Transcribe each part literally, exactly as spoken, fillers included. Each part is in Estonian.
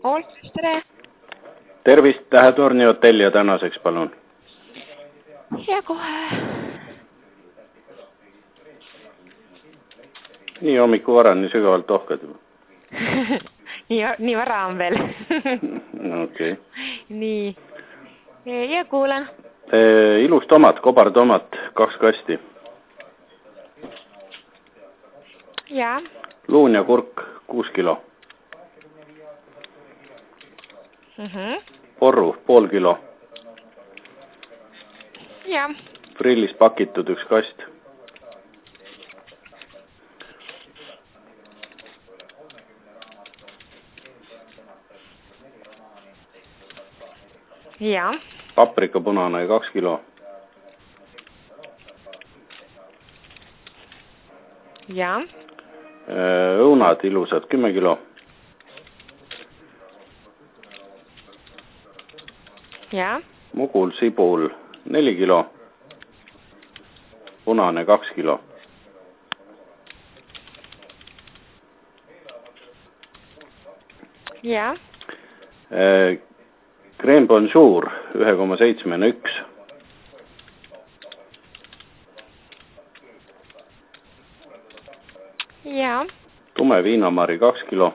Ool, tere! Tervist, Tähetorni hotelli ja tänaseks, palun. Ja kohe. Nii hommiku vara, nii sügavalt ohkad juba. nii, nii vara on veel. Okei. Okay. Nii. Ja kuulen. E, ilus tomat, kobartomat, kaks kasti. Ja. Luun ja kurk, kuus kilo. Mhm. Porru, pool kilo. Ja. Frillis pakitud üks kast. Ja. Paprika punane, kaks kilo. Ja. Õunad ilusad, kümme kilo. Ja. Mugul sibul, neli kilo. Punane, kaks kilo. Ja. E, Crème Bonjour, üks koma seitse üks. Ja. Tume viinamari, kaks kilo.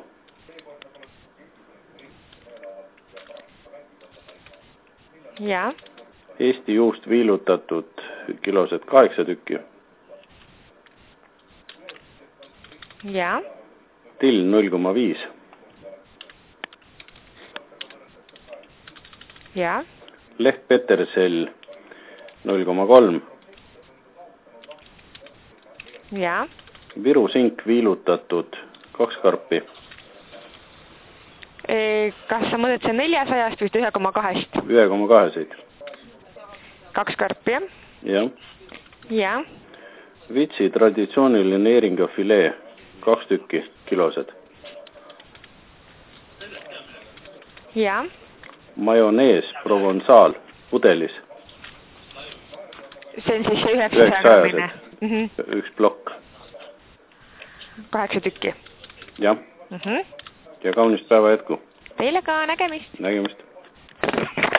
Ja. Eesti juust viilutatud kilosed kaheksa tükki. Ja. Till null koma viis. Ja. Leht Petersell null koma kolm. Ja. Viru sink viilutatud kaks karpi. E, kas sa mõtled see neljasajast või üks koma kahest? üks koma kaheseid. Kaks karpi, jah? Jah. Ja. Vitsi traditsiooniline eeringa filee, kaks tükki kilosed. Ja. Majonees Provençal pudelis. See on siis see üheksasaja grammine. Mhm. Üks plokk. Kaheksa tükki. Jah. Mhm. Ja kaunist päeva jätku. Teile ka, nägemist. Nägemist.